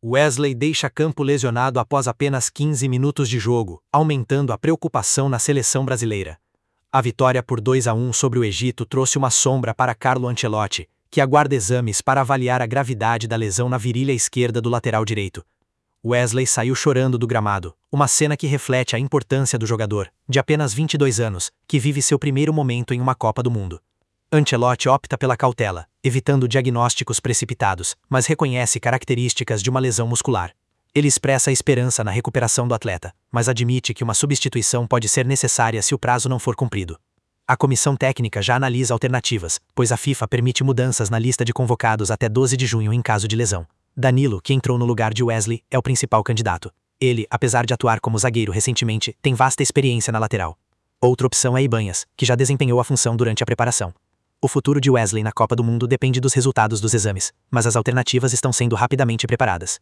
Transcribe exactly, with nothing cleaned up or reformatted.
Wesley deixa campo lesionado após apenas quinze minutos de jogo, aumentando a preocupação na seleção brasileira. A vitória por dois a um sobre o Egito trouxe uma sombra para Carlo Ancelotti, que aguarda exames para avaliar a gravidade da lesão na virilha esquerda do lateral direito. Wesley saiu chorando do gramado, uma cena que reflete a importância do jogador, de apenas vinte e dois anos, que vive seu primeiro momento em uma Copa do Mundo. Ancelotti opta pela cautela, evitando diagnósticos precipitados, mas reconhece características de uma lesão muscular. Ele expressa a esperança na recuperação do atleta, mas admite que uma substituição pode ser necessária se o prazo não for cumprido. A comissão técnica já analisa alternativas, pois a FIFA permite mudanças na lista de convocados até doze de junho em caso de lesão. Danilo, que entrou no lugar de Wesley, é o principal candidato. Ele, apesar de atuar como zagueiro recentemente, tem vasta experiência na lateral. Outra opção é Ibanhas, que já desempenhou a função durante a preparação. O futuro de Wesley na Copa do Mundo depende dos resultados dos exames, mas as alternativas estão sendo rapidamente preparadas.